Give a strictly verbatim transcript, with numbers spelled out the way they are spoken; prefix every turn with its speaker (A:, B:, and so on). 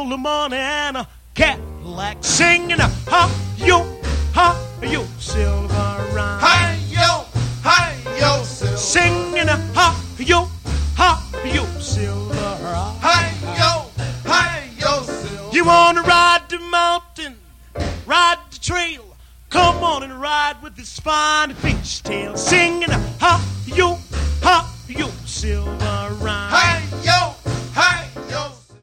A: silver money and a Cadillac singing, ha, yo, ha, yo, silver rhyme.
B: Hi, yo, hi, yo, silver.
A: Singing, ha, yo, ha, yo, silver rhyme.
B: Hi, yo, hi, yo, silver.
A: You wanna ride the mountain, ride the trail, come on and ride with this fine fishtail. Singing, ha, yo, ha, yo, silver rhyme.